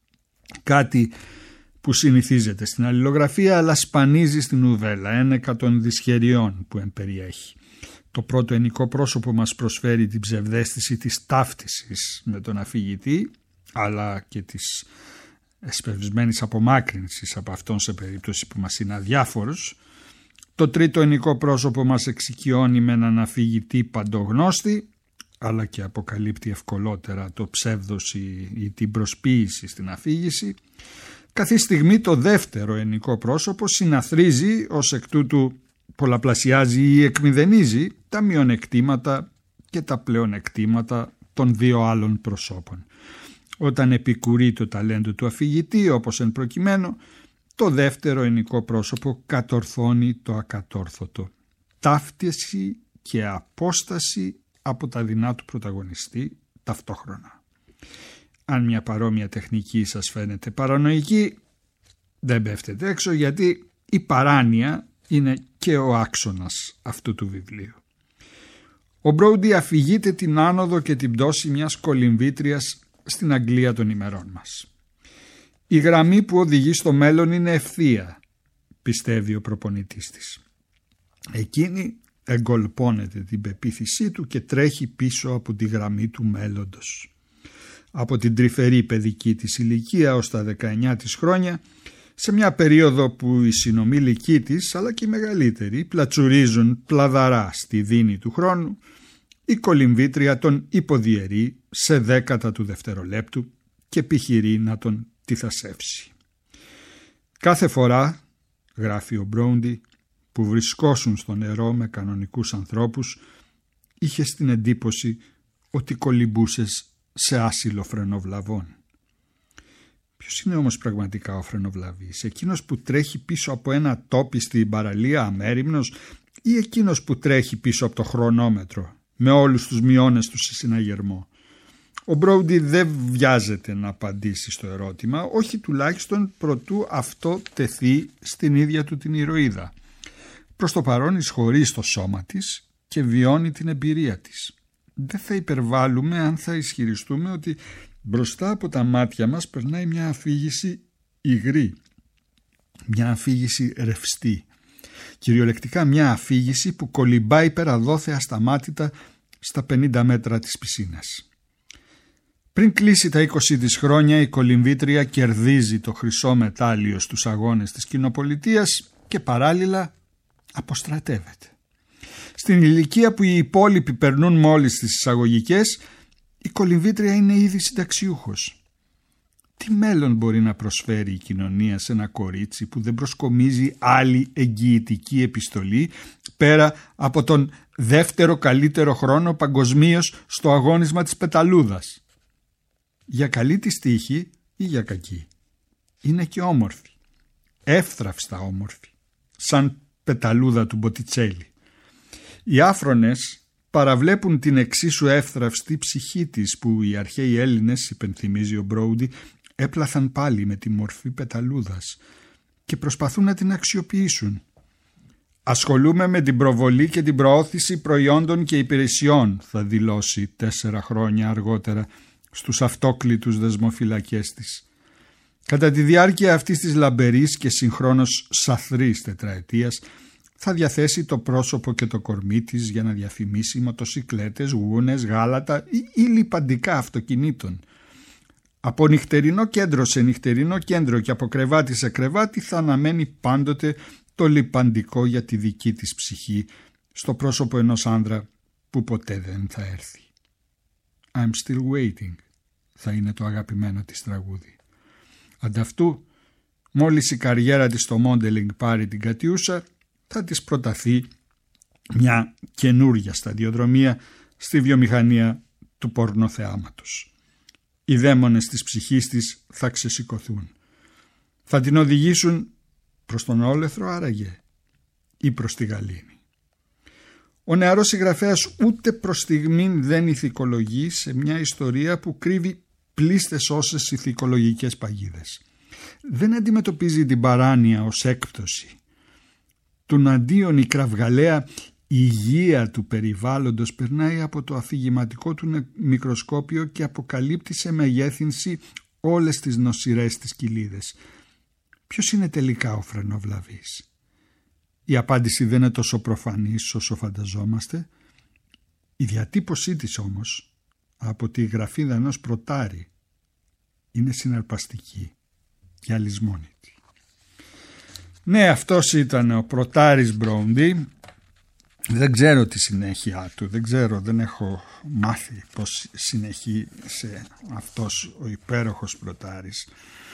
Κάτι που συνηθίζεται στην αλληλογραφία αλλά σπανίζει στην νουβέλα, ένεκα των δυσχεριών που εμπεριέχει. Το πρώτο ενικό πρόσωπο μας προσφέρει την ψευδαίσθηση της ταύτισης με τον αφηγητή, αλλά και της εσπευσμένης απομάκρυνσης από αυτόν σε περίπτωση που μας είναι αδιάφορος. Το τρίτο ενικό πρόσωπο μας εξοικειώνει με έναν αφηγητή παντογνώστη, αλλά και αποκαλύπτει ευκολότερα το ψεύδος ή την προσποίηση στην αφήγηση. Καθή στιγμή το δεύτερο ενικό πρόσωπο συναθρίζει, ως εκ τούτου πολλαπλασιάζει ή εκμηδενίζει τα μειονεκτήματα και τα πλεονεκτήματα των δύο άλλων προσώπων. Όταν επικουρεί το ταλέντο του αφηγητή, όπως εν προκειμένου, το δεύτερο ενικό πρόσωπο κατορθώνει το ακατόρθωτο. Ταύτιση και απόσταση από τα δεινά του πρωταγωνιστή ταυτόχρονα. Αν μια παρόμοια τεχνική σας φαίνεται παρανοϊκή, δεν πέφτετε έξω, γιατί η παράνοια είναι και ο άξονας αυτού του βιβλίου. Ο Μπρόουντι αφηγείται την άνοδο και την πτώση μιας κολυμβήτριας στην Αγγλία των ημερών μας. Η γραμμή που οδηγεί στο μέλλον είναι ευθεία, πιστεύει ο προπονητής της. Εκείνη εγκολπώνεται την πεποίθησή του και τρέχει πίσω από τη γραμμή του μέλλοντος. Από την τρυφερή παιδική της ηλικία ως τα 19 της χρόνια, σε μια περίοδο που οι συνομήλικοί της αλλά και οι μεγαλύτεροι πλατσουρίζουν πλαδαρά στη δίνη του χρόνου, η κολυμβήτρια τον υποδιαιρεί σε δέκατα του δευτερολέπτου και επιχειρεί να τον τυθασεύσει. Κάθε φορά, γράφει ο Μπρόουντι, που βρισκόσουν στο νερό με κανονικούς ανθρώπους, είχες την εντύπωση ότι κολυμπούσες σε άσυλο φρενοβλαβών. Ποιος είναι όμως πραγματικά ο φρενοβλαβής, εκείνος που τρέχει πίσω από ένα τόπι στην παραλία αμέριμνος ή εκείνος που τρέχει πίσω από το χρονόμετρο με όλους τους μειώνες του σε συναγερμό? Ο Μπρόουντι δεν βιάζεται να απαντήσει στο ερώτημα, όχι τουλάχιστον προτού αυτό τεθεί στην ίδια του την ηρωίδα. Προς το παρόν εισχωρεί στο σώμα της και βιώνει την εμπειρία της. Δεν θα υπερβάλλουμε αν θα ισχυριστούμε ότι μπροστά από τα μάτια μας περνάει μια αφήγηση υγρή, μια αφήγηση ρευστή, κυριολεκτικά μια αφήγηση που κολυμπάει περαδόθε ασταμάτητα στα 50 μέτρα της πισίνας. Πριν κλείσει τα 20 της χρόνια, η κολυμβήτρια κερδίζει το χρυσό μετάλλιο στους αγώνες της κοινοπολιτείας και παράλληλα αποστρατεύεται. Στην ηλικία που οι υπόλοιποι περνούν μόλις τις εισαγωγικές, η κολυμβήτρια είναι ήδη συνταξιούχος. Τι μέλλον μπορεί να προσφέρει η κοινωνία σε ένα κορίτσι που δεν προσκομίζει άλλη εγγυητική επιστολή πέρα από τον δεύτερο καλύτερο χρόνο παγκοσμίως στο αγώνισμα της πεταλούδας? Για καλή της τύχη ή για κακή, είναι και όμορφη, εύθραυστα όμορφη, σαν πεταλούδα του Μποτιτσέλη. Οι άφρονες παραβλέπουν την εξίσου εύθραυστη ψυχή της που οι αρχαίοι Έλληνες, υπενθυμίζει ο Μπρόουντι, έπλαθαν πάλι με τη μορφή πεταλούδας και προσπαθούν να την αξιοποιήσουν. «Ασχολούμαι με την προβολή και την προώθηση προϊόντων και υπηρεσιών», θα δηλώσει 4 χρόνια αργότερα στους αυτόκλητους δεσμοφυλακές της. Κατά τη διάρκεια αυτής της λαμπερής και συγχρόνως σαθρής τετραετίας θα διαθέσει το πρόσωπο και το κορμί της για να διαφημίσει μοτοσικλέτες, γούνες, γάλατα ή λιπαντικά αυτοκινήτων. Από νυχτερινό κέντρο σε νυχτερινό κέντρο και από κρεβάτι σε κρεβάτι θα αναμένει πάντοτε το λιπαντικό για τη δική της ψυχή στο πρόσωπο ενός άνδρα που ποτέ δεν θα έρθει. «I'm still waiting» θα είναι το αγαπημένο της τραγούδι. Ανταυτού, μόλις η καριέρα της στο modeling πάρει την κατιούσα, θα της προταθεί μια καινούρια σταδιοδρομία στη βιομηχανία του πορνοθεάματος. Οι δαίμονες της ψυχής της θα ξεσηκωθούν. Θα την οδηγήσουν προς τον όλεθρο άραγε ή προς τη γαλήνη. Ο νεαρός συγγραφέας ούτε προς στιγμήν δεν ηθικολογεί σε μια ιστορία που κρύβει πλήστες όσες ηθικολογικές παγίδες. Δεν αντιμετωπίζει την παράνοια ως έκπτωση. Τον αντίον η κραυγαλαία υγεία του περιβάλλοντος περνάει από το αφηγηματικό του μικροσκόπιο και αποκαλύπτει σε μεγέθυνση όλες τις νοσηρές της κοιλίδες. Ποιος είναι τελικά ο φρενοβλαβής? Η απάντηση δεν είναι τόσο προφανής όσο φανταζόμαστε. Η διατύπωσή της όμως από τη γραφίδα ενός προτάρη είναι συναρπαστική και αλυσμόνητη. Ναι, αυτός ήταν ο προτάρης Μπρόουντι. Δεν ξέρω τη συνέχεια του, δεν έχω μάθει πως συνεχεί σε αυτός ο υπέροχος προτάρης.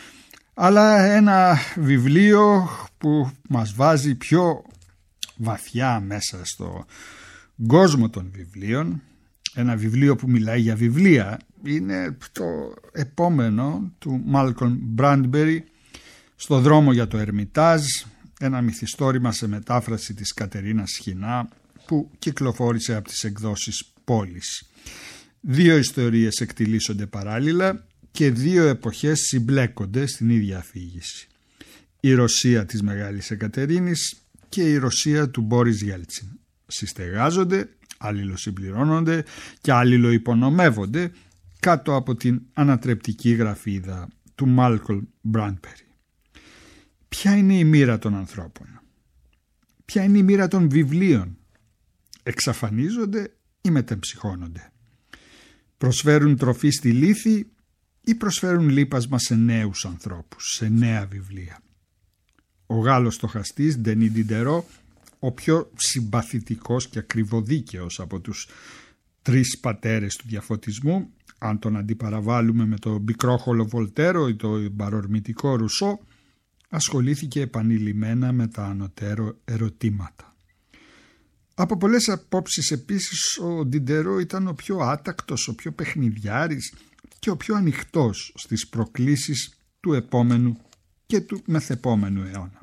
Αλλά ένα βιβλίο που μας βάζει πιο βαθιά μέσα στο κόσμο των βιβλίων, ένα βιβλίο που μιλάει για βιβλία, είναι το επόμενο του Μάλκολμ Μπράντμπερι, «Στο δρόμο για το Ερμιτάζ», ένα μυθιστόρημα σε μετάφραση της Κατερίνας Σχοινά που κυκλοφόρησε από τις εκδόσεις Πόλης. 2 ιστορίες εκτιλήσονται παράλληλα και 2 εποχές συμπλέκονται στην ίδια αφήγηση. Η Ρωσία της Μεγάλης Εκατερίνης και η Ρωσία του Μπόρις Γέλτσιν συστεγάζονται, αλληλοσυμπληρώνονται και αλληλοϋπονομεύονται κάτω από την ανατρεπτική γραφίδα του Μάλκολμ Μπράντμπερι. Ποια είναι η μοίρα των ανθρώπων? Ποια είναι η μοίρα των βιβλίων? Εξαφανίζονται ή μετεμψυχώνονται? Προσφέρουν τροφή στη λύθη ή προσφέρουν λείπασμα σε νέους ανθρώπους, σε νέα βιβλία? Ο Γάλλος στοχαστής Ντενί Ντιντερό, ο πιο συμπαθητικός και ακριβοδίκαιος από τους 3 πατέρες του διαφωτισμού, αν τον αντιπαραβάλλουμε με τον πικρόχολο Βολτέρο ή τον παρορμητικό Ρουσό, ασχολήθηκε επανειλημμένα με τα ανωτέρω ερωτήματα. Από πολλές απόψεις επίσης ο Ντιντερό ήταν ο πιο άτακτος, ο πιο παιχνιδιάρης και ο πιο ανοιχτός στις προκλήσεις του επόμενου και του μεθεπόμενου αιώνα.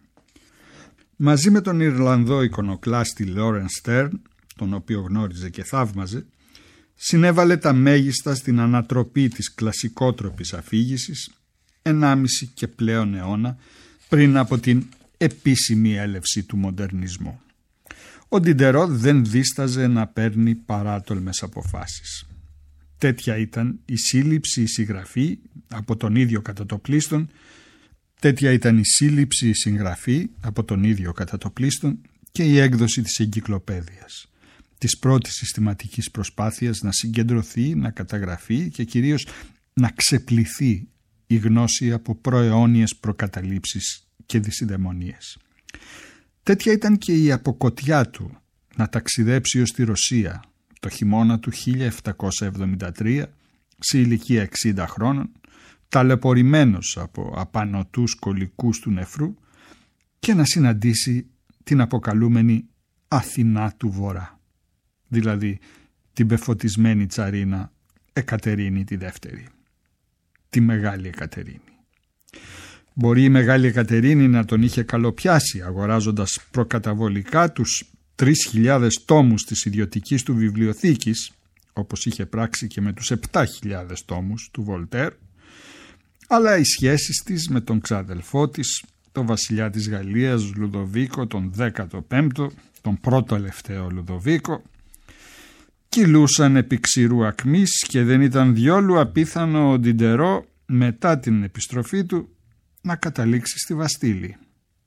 Μαζί με τον Ιρλανδό εικονοκλάστη Λόρεν Στέρν, τον οποίο γνώριζε και θαύμαζε, συνέβαλε τα μέγιστα στην ανατροπή της κλασικότροπης αφήγησης 1,5 και πλέον αιώνα πριν από την επίσημη έλευση του μοντερνισμού. Ο Ντιντερό δεν δίσταζε να παίρνει παράτολμες αποφάσεις. Τέτοια ήταν η σύλληψη, η συγγραφή από τον ίδιο κατά το πλήστον, τέτοια ήταν η σύλληψη, η συγγραφή από τον ίδιο κατά το πλήστον και η έκδοση της εγκυκλοπαίδειας, της πρώτης συστηματικής προσπάθειας να συγκεντρωθεί, να καταγραφεί και κυρίως να ξεπληθεί η γνώση από προαιώνιες προκαταλήψεις και δυσιδαιμονίες. Τέτοια ήταν και η αποκοτιά του να ταξιδέψει ως τη Ρωσία το χειμώνα του 1773 σε ηλικία 60 χρόνων, ταλαιπωρημένος από απανωτούς κολικούς του νεφρού, και να συναντήσει την αποκαλούμενη Αθηνά του Βορρά, δηλαδή την πεφωτισμένη τσαρίνα Εκατερίνη τη Δεύτερη, τη Μεγάλη Εκατερίνη. Μπορεί η Μεγάλη Εκατερίνη να τον είχε καλοπιάσει αγοράζοντας προκαταβολικά τους 3.000 τόμους της ιδιωτικής του βιβλιοθήκης, όπως είχε πράξει και με τους 7.000 τόμους του Βολτέρ, αλλά οι σχέσεις της με τον ξαδελφό της, τον βασιλιά της Γαλλίας Λουδοβίκο τον 15ο, τον πρώτο ελευθαίο Λουδοβίκο, κυλούσαν επί ξηρού ακμής και δεν ήταν διόλου απίθανο ο Ντιντερό μετά την επιστροφή του να καταλήξει στη Βαστίλη.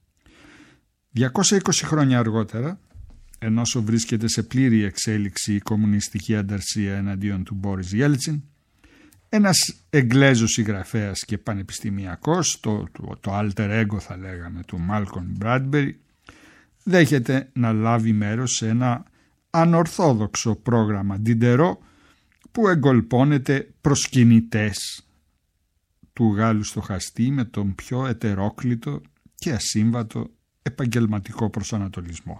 220 χρόνια αργότερα, ενώ βρίσκεται σε πλήρη εξέλιξη η κομμουνιστική ανταρσία εναντίον του Μπόρις Γέλτσιν, ένας Εγγλέζος συγγραφέας και πανεπιστημιακός, το alter ego θα λέγαμε του Μάλκολμ Μπράντμπερι, δέχεται να λάβει μέρος σε ένα ανορθόδοξο πρόγραμμα Ντιντερό που εγκολπώνεται προσκυνητές του Γάλλου στοχαστή με τον πιο ετερόκλητο και ασύμβατο επαγγελματικό προσανατολισμό.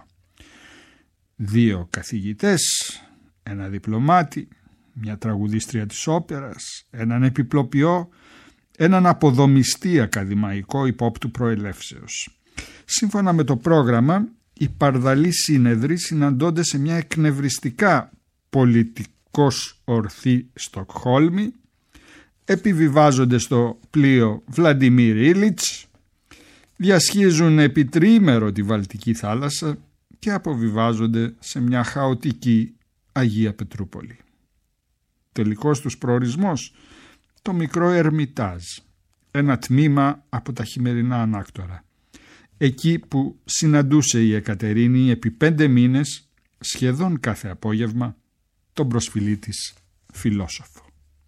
2 καθηγητές, ένα διπλωμάτη, μια τραγουδίστρια της όπερας, έναν επιπλοποιό, έναν αποδομιστή ακαδημαϊκό υπόπτου προελεύσεως. Σύμφωνα με το πρόγραμμα, οι παρδαλοί σύνεδροι συναντώνται σε μια εκνευριστικά πολιτικός ορθή Στοκχόλμη, επιβιβάζονται στο πλοίο Βλαντιμίρ Ήλιτς, διασχίζουν επί τριήμερο τη Βαλτική θάλασσα και αποβιβάζονται σε μια χαοτική Αγία Πετρούπολη. Τελικός τους προορισμός, το μικρό Ερμιτάζ, ένα τμήμα από τα χειμερινά ανάκτορα, εκεί που συναντούσε η Εκατερίνη επί 5 μήνες σχεδόν κάθε απόγευμα τον προσφυλή της φιλόσοφο.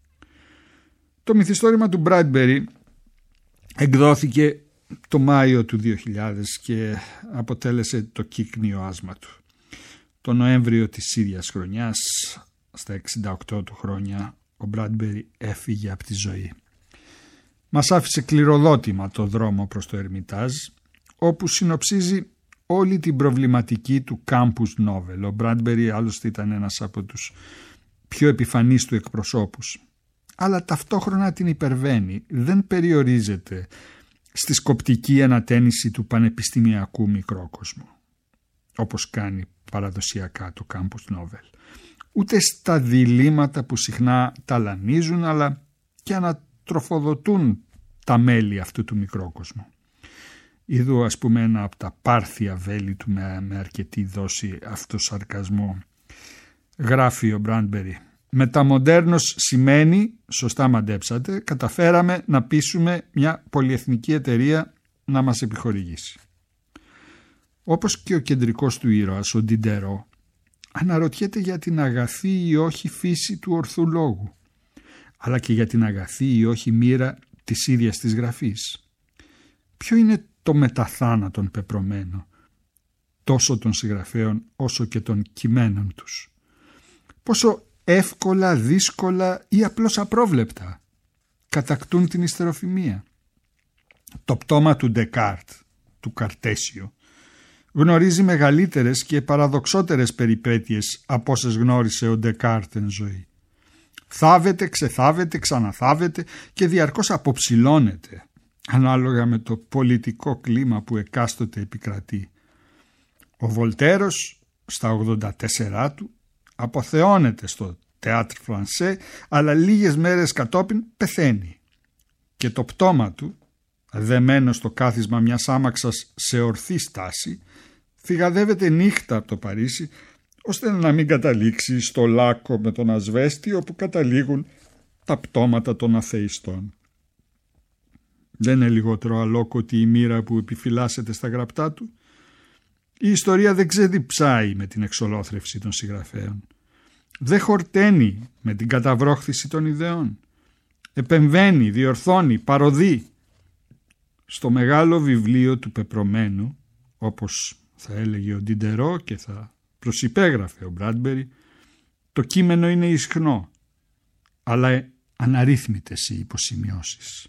Το μυθιστόρημα του Μπράντμπερι εκδόθηκε το Μάιο του 2000 και αποτέλεσε το κύκνιο άσμα του. Το Νοέμβριο της ίδιας χρονιάς, στα 68 του χρόνια, ο Μπράντμπερι έφυγε από τη ζωή. Μας άφησε κληροδότημα το δρόμο προς το Ερμιτάζ, όπου συνοψίζει όλη την προβληματική του campus novel. Ο Μπράντμπερι άλλωστε ήταν ένας από τους πιο επιφανείς του εκπροσώπους, αλλά ταυτόχρονα την υπερβαίνει, δεν περιορίζεται στη σκοπτική ανατένιση του πανεπιστημιακού μικρόκοσμου, όπως κάνει παραδοσιακά το campus novel, ούτε στα διλήμματα που συχνά ταλανίζουν αλλά και ανατροφοδοτούν τα μέλη αυτού του μικρόκοσμου. Είδω ας πούμε ένα από τα πάρθια βέλη του με αρκετή δόση αυτοσαρκασμό. Γράφει ο Μπράντμπερι: «Μεταμοντέρνος σημαίνει, σωστά μαντέψατε, καταφέραμε να πείσουμε μια πολυεθνική εταιρεία να μας επιχορηγήσει». Όπως και ο κεντρικός του ήρωας, ο Ντιντερό, αναρωτιέται για την αγαθή ή όχι φύση του ορθού λόγου, αλλά και για την αγαθή ή όχι μοίρα της ίδιας της γραφής. Ποιο είναι το μεταθάνατον πεπρωμένο, τόσο των συγγραφέων όσο και των κειμένων τους? Πόσο εύκολα, δύσκολα ή απλώς απρόβλεπτα κατακτούν την ιστεροφημία? Το πτώμα του Ντεκάρτ, του Καρτέσιο, γνωρίζει μεγαλύτερες και παραδοξότερες περιπέτειες από όσες γνώρισε ο Ντεκάρτ εν ζωή. Θάβεται, ξεθάβεται, ξαναθάβεται και διαρκώς αποψηλώνεται ανάλογα με το πολιτικό κλίμα που εκάστοτε επικρατεί. Ο Βολτέρος στα 84 του αποθεώνεται στο Théâtre Français, αλλά λίγες μέρες κατόπιν πεθαίνει και το πτώμα του, δεμένο στο κάθισμα μιας άμαξας σε ορθή στάση, φυγαδεύεται νύχτα από το Παρίσι, ώστε να μην καταλήξει στο Λάκκο με τον ασβέστη, όπου καταλήγουν τα πτώματα των αθεϊστών. Δεν είναι λιγότερο αλόκοτη η μοίρα που επιφυλάσσεται στα γραπτά του. Η ιστορία δεν ξεδιψάει με την εξολόθρευση των συγγραφέων. Δεν χορταίνει με την καταβρόχθηση των ιδεών. Επεμβαίνει, διορθώνει, παροδεί. Στο μεγάλο βιβλίο του πεπρωμένου, όπως θα έλεγε ο Ντιντερό και θα Προσυπέγραφε ο Μπράντμπερι, το κείμενο είναι ισχνό, αλλά αναρρύθμιτες οι υποσημειώσεις.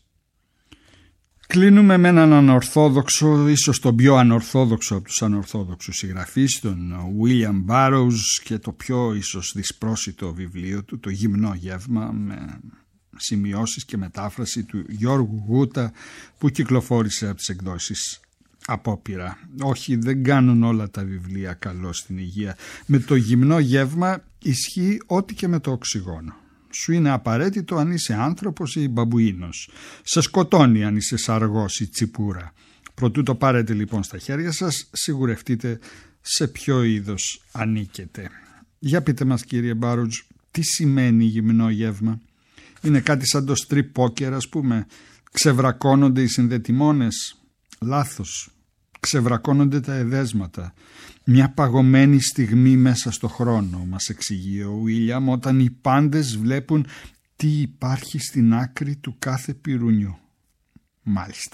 Κλείνουμε με έναν ανορθόδοξο, ίσως τον πιο ανορθόδοξο από τους ανορθόδοξους συγγραφείς, τον William Burroughs, και το πιο ίσως δυσπρόσιτο βιβλίο του, το Γυμνό Γεύμα, με σημειώσεις και μετάφραση του Γιώργου Γούτα, που κυκλοφόρησε από τις εκδόσεις Απόπειρα. Όχι, δεν κάνουν όλα τα βιβλία καλό στην υγεία. Με το Γυμνό Γεύμα ισχύει ό,τι και με το οξυγόνο. Σου είναι απαραίτητο αν είσαι άνθρωπος ή μπαμπουίνος. Σε σκοτώνει αν είσαι σαργός ή τσιπούρα. Προτού το πάρετε λοιπόν στα χέρια σας, σιγουρευτείτε σε ποιο είδος ανήκετε. Για πείτε μας, κύριε Μπάρουτζ, τι σημαίνει Γυμνό Γεύμα? Είναι κάτι σαν το strip poker, ας πούμε? Ξεβρακώνονται οι συνδετημόνες? Λάθος. Ξεβρακώνονται τα εδέσματα. Μια παγωμένη στιγμή μέσα στο χρόνο, μας εξηγεί ο Βίλιαμ, όταν οι πάντες βλέπουν τι υπάρχει στην άκρη του κάθε πυρουνιού. Μάλιστα.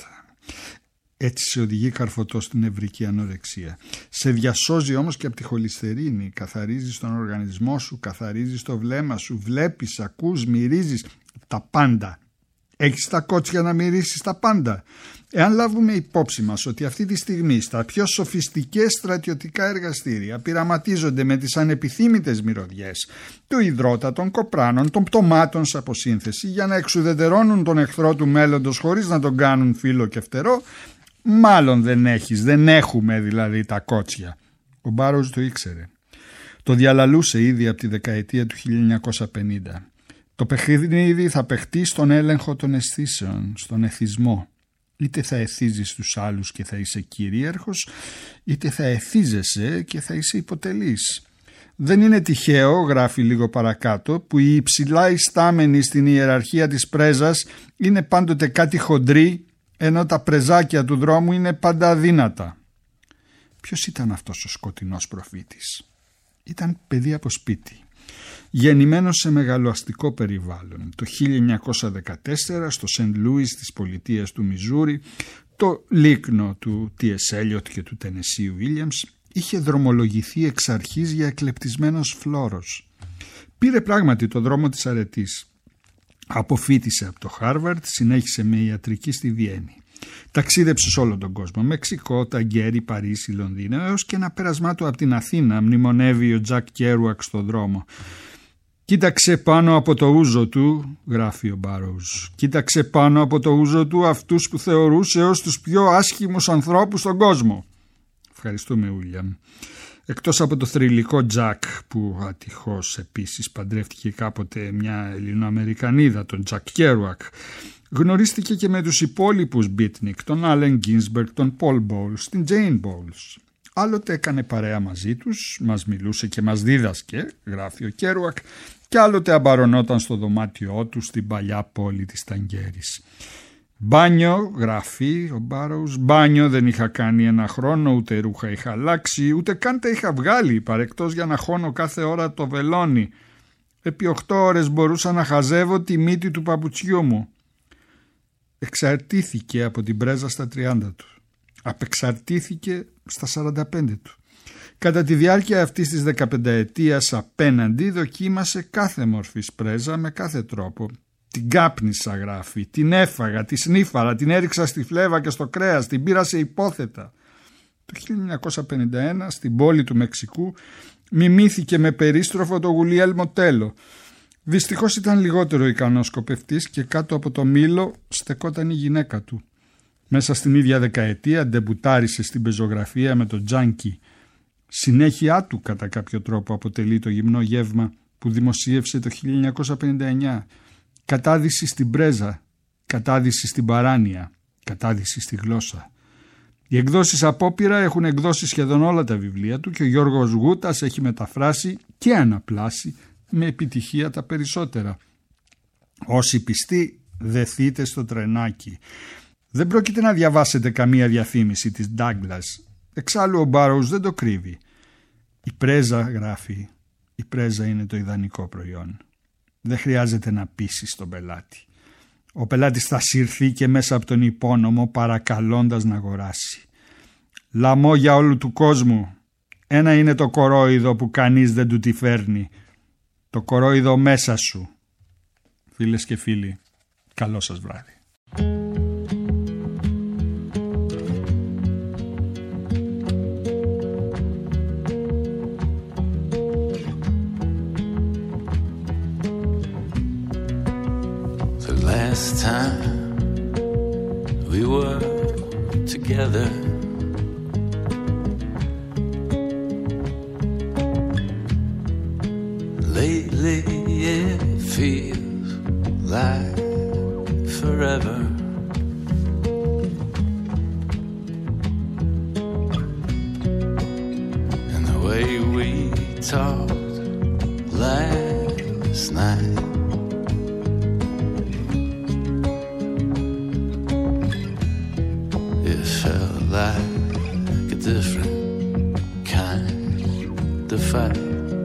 Έτσι σε οδηγεί καρφωτό στην νευρική ανορεξία. Σε διασώζει όμως και από τη χολυστερίνη. Καθαρίζεις τον οργανισμό σου, καθαρίζεις το βλέμμα σου, βλέπεις, ακούς, μυρίζεις τα πάντα. Έχεις τα κότσια να μυρίσεις τα πάντα. Εάν λάβουμε υπόψη μας ότι αυτή τη στιγμή στα πιο σοφιστικές στρατιωτικά εργαστήρια πειραματίζονται με τις ανεπιθύμητες μυρωδιές του υδρότα, των κοπράνων, των πτωμάτων σε αποσύνθεση για να εξουδετερώνουν τον εχθρό του μέλλοντος χωρίς να τον κάνουν φίλο και φτερό, μάλλον δεν έχουμε δηλαδή τα κότσια. Ο Μπάρουτζ το ήξερε. Το διαλαλούσε ήδη από τη δεκαετία του 1950. Το παιχνίδι θα παιχτεί στον έλεγχο των αισθήσεων, στον εθισμό. Είτε θα εθίζεις τους άλλους και θα είσαι κυρίαρχος, είτε θα εθίζεσαι και θα είσαι υποτελής. Δεν είναι τυχαίο, γράφει λίγο παρακάτω, που οι υψηλά ιστάμενοι στην ιεραρχία της πρέζας είναι πάντοτε κάτι χοντροί, ενώ τα πρεζάκια του δρόμου είναι πάντα αδύνατα. Ποιος ήταν αυτός ο σκοτεινός προφήτης? Ήταν παιδί από σπίτι. Γεννημένος σε μεγαλοαστικό περιβάλλον. Το 1914 στο Σεντ Λούις της πολιτείας του Μιζούρι, το λίκνο του T.S. Eliot και του Τενεσίου Βίλιαμς, είχε δρομολογηθεί εξ αρχής για εκλεπτισμένος φλόρος. Πήρε πράγματι το δρόμο της αρετής. Αποφοίτησε από το Χάρβαρντ, συνέχισε με ιατρική στη Βιέννη. Ταξίδεψε σε όλο τον κόσμο, Μεξικό, Ταγκέρι, Παρίσι, Λονδίνο, έως και ένα πέρασμά του από την Αθήνα, μνημονεύει ο Τζακ Κέρουακ στον δρόμο. Κοίταξε πάνω από το ούζο του, γράφει ο Μπάρουτζ, κοίταξε πάνω από το ούζο του αυτούς που θεωρούσε ως τους πιο άσχημους ανθρώπους στον κόσμο. Ευχαριστούμε, Ούλιαμ. Εκτός από το θρυλικό Τζακ, που ατυχώς επίσης παντρεύτηκε κάποτε μια Ελληνοαμερικανίδα, τον Τζακ Κέρουακ, γνωρίστηκε και με τους υπόλοιπους Μπίτνικ, τον Άλεν Γκίνσμπεργκ, τον Πολ Μπόλς, την Τζέιν Μπόλς. Άλλοτε έκανε παρέα μαζί τους, μας μιλούσε και μας δίδασκε, γράφει ο Κέρουακ, και άλλοτε αμπαρωνόταν στο δωμάτιό του στην παλιά πόλη της Ταγκέρης. Μπάνιο, γράφει ο Μπάρουτζ, μπάνιο δεν είχα κάνει ένα χρόνο, ούτε ρούχα είχα αλλάξει, ούτε καν τα είχα βγάλει, παρεκτός για να χώνω κάθε ώρα το βελόνι. Επί 8 ώρες μπορούσα να χαζεύω τη μύτη του παπουτσιού μου. Εξαρτήθηκε από την πρέζα στα 30 του. Απεξαρτήθηκε στα 45 του. Κατά τη διάρκεια αυτής της 15ετίας απέναντι δοκίμασε κάθε μορφής πρέζα με κάθε τρόπο. Την κάπνισα, γράφει, την έφαγα, τη σνίφαρα, την έριξα στη φλέβα και στο κρέας, την πήρα σε υπόθετα. Το 1951 στην πόλη του Μεξικού μιμήθηκε με περίστροφο το Γουλιέλμο Τέλο. Δυστυχώς ήταν λιγότερο ικανός σκοπευτής και κάτω από το μήλο στεκόταν η γυναίκα του. Μέσα στην ίδια δεκαετία ντεμπουτάρισε στην πεζογραφία με το Τζάνκι. Συνέχεια του κατά κάποιο τρόπο αποτελεί το Γυμνό Γεύμα που δημοσίευσε το 1959. Κατάδυση στην πρέζα, κατάδυση στην παράνοια, κατάδυση στη γλώσσα. Οι εκδόσεις Απόπειρα έχουν εκδώσει σχεδόν όλα τα βιβλία του και ο Γιώργος Γούτας έχει μεταφράσει και αναπλάσει με επιτυχία τα περισσότερα. Όσοι πιστοί, δεθείτε στο τρενάκι. Δεν πρόκειται να διαβάσετε καμία διαφήμιση της Ντάγκλας. Εξάλλου ο Μπάρουτζ δεν το κρύβει. Η πρέζα, γράφει, η πρέζα είναι το ιδανικό προϊόν. Δεν χρειάζεται να πείσεις τον πελάτη. Ο πελάτης θα συρθεί και μέσα από τον υπόνομο παρακαλώντας να αγοράσει. Λαμό για όλου του κόσμου. Ένα είναι το κορόιδο που κανείς δεν του τη φέρνει. Το κορόιδο μέσα σου. Φίλες και φίλοι, καλό σας βράδυ. Last time we were together, lately it feels like forever. And the way we talked last night, felt like a different kind of fight.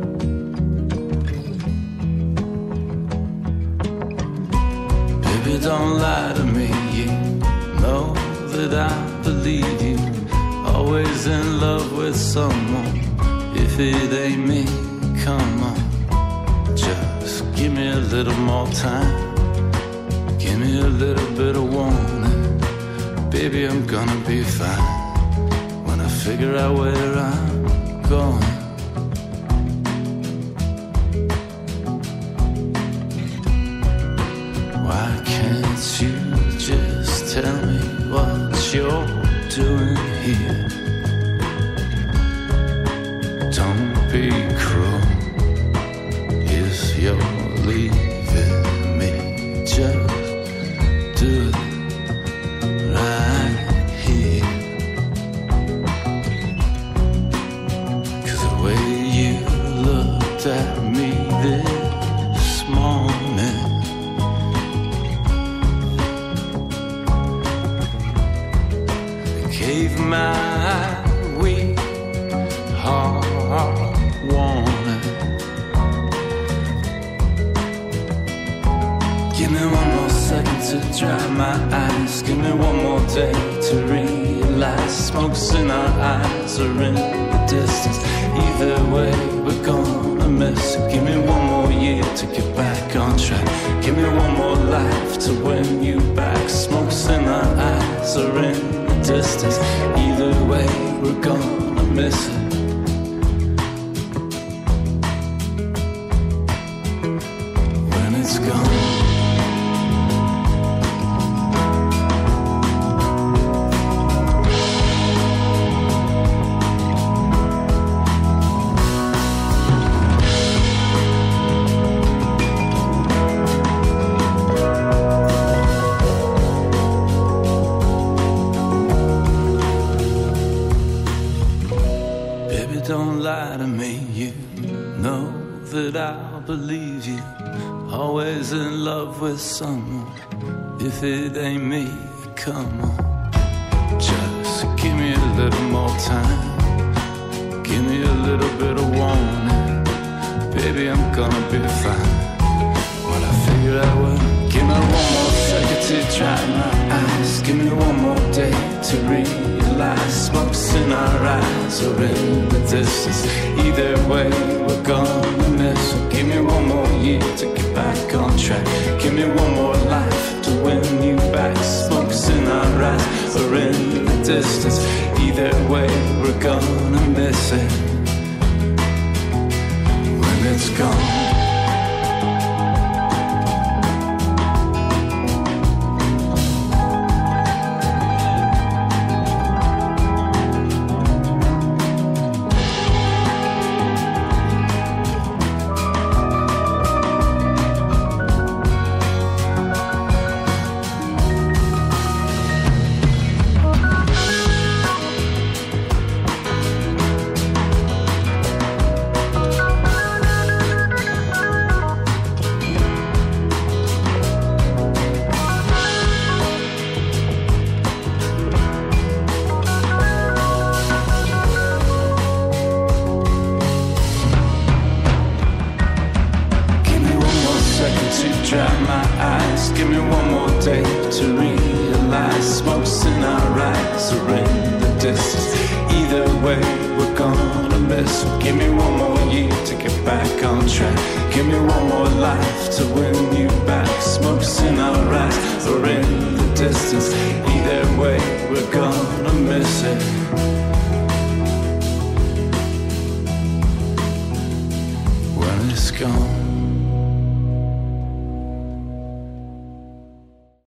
Baby, don't lie to me. You know that I believe you. Always in love with someone. If it ain't me, come on. Just give me a little more time. Give me a little bit of warning. Baby, I'm gonna be fine when I figure out where I'm going. Why can't you just tell me what you're doing here? Don't be cruel if you're leaving me. Just do it. At me this morning, it gave my weak heart warning. Give me one more second to dry my eyes. Give me one more day to realize smoke's in our eyes or in the distance. Either way, we're gonna miss it. Give me one more year to get back on track. Give me one more life to win you back. Smoke's in our eyes or in the distance. Either way, we're gonna miss it. When it's gone. Don't lie to me, you know that I'll believe you. Always in love with someone. If it ain't me, come on. Just give me a little more time. Give me a little bit of warning. Baby, I'm gonna be fine when I figure out what. Give me one more second to dry my eyes. Give me one more day to realize smoke's in our eyes or in the distance. Either way, we're gonna miss it. Give me one more year to get back on track. Give me one more life to win you back. Smoke's in our eyes or in the distance. Either way, we're gonna miss it when it's gone. me one more year to get back on track. Give me one more life to win you back. Smoke's in our eyes, we're in the distance. Either way, we're gonna miss it. When it's gone.